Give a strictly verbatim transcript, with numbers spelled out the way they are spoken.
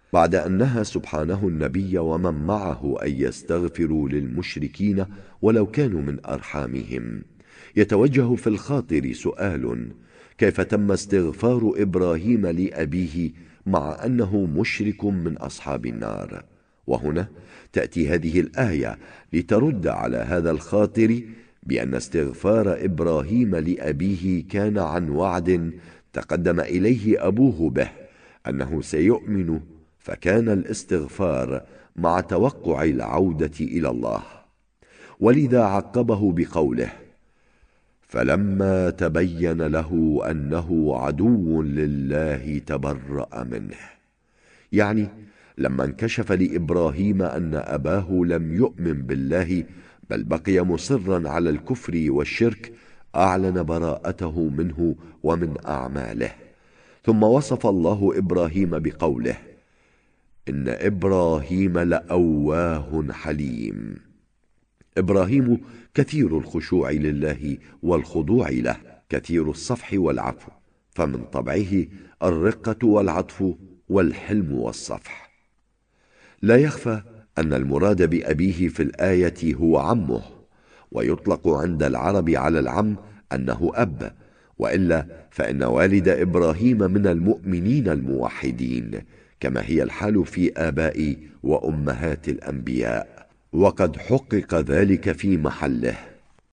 بعد أن نهى سبحانه النبي ومن معه أن يستغفروا للمشركين ولو كانوا من أرحامهم، يتوجه في الخاطر سؤال: كيف تم استغفار إبراهيم لأبيه مع أنه مشرك من أصحاب النار؟ وهنا تأتي هذه الآية لترد على هذا الخاطر بأن استغفار إبراهيم لأبيه كان عن وعد تقدم إليه أبوه به أنه سيؤمن، فكان الاستغفار مع توقع العودة إلى الله. ولذا عقبه بقوله: فلما تبين له أنه عدو لله تبرأ منه، يعني لما انكشف لإبراهيم أن أباه لم يؤمن بالله بل بقي مصرا على الكفر والشرك، أعلن براءته منه ومن أعماله. ثم وصف الله إبراهيم بقوله: إن إبراهيم لأواه حليم. إبراهيم كثير الخشوع لله والخضوع له، كثير الصفح والعفو، فمن طبعه الرقة والعطف والحلم والصفح. لا يخفى أن المراد بأبيه في الآية هو عمه، ويطلق عند العرب على العم أنه أب، وإلا فإن والد إبراهيم من المؤمنين الموحدين، كما هي الحال في آباء وأمهات الأنبياء، وقد حقق ذلك في محله.